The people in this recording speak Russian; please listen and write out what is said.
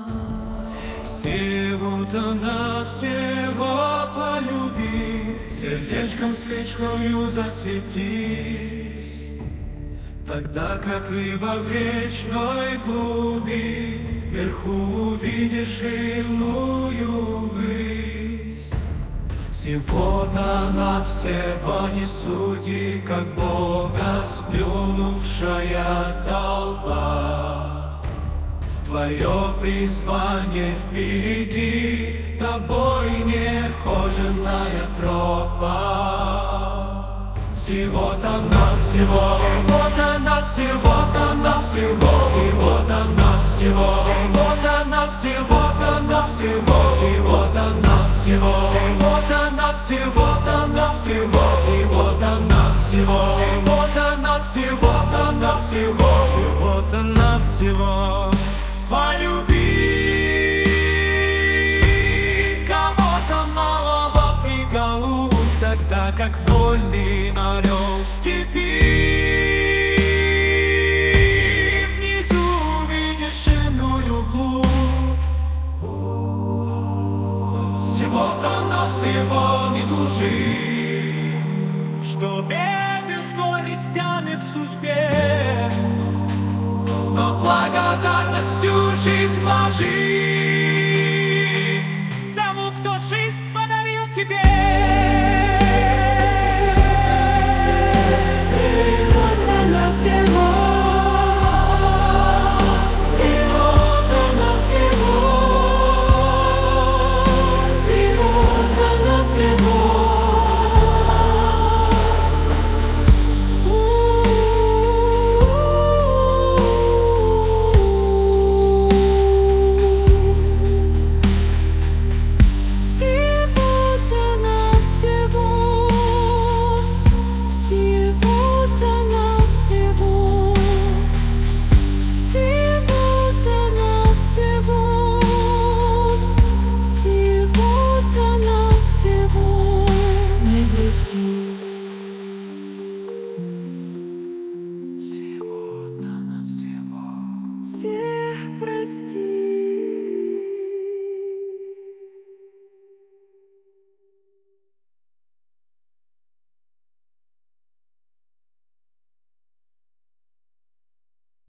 Всего-то навсего полюби, сердечком свечкою засветись. Тогда, как рыба в речной глуби, вверху увидишь иную высь. Всего-то навсего не суди, как Бога сплюнувшая толпа. Твое призвание впереди, тобой нехоженная тропа. Всего-то навсего, всего-то навсего-то навсего, всего-то навсего, всего-то навсего-то навсего, всего-то навсего, всего-то навсего-то навсего, всего-то навсего, всего-то навсего-то навсего, всего-то навсего. Полюби кого-то малого приголубь, тогда как вольный орел степи. Внизу увидишь иную глубь. Всего-то навсего не тужи, что беды с горестями в судьбе, но благодарностью жизнь вложи.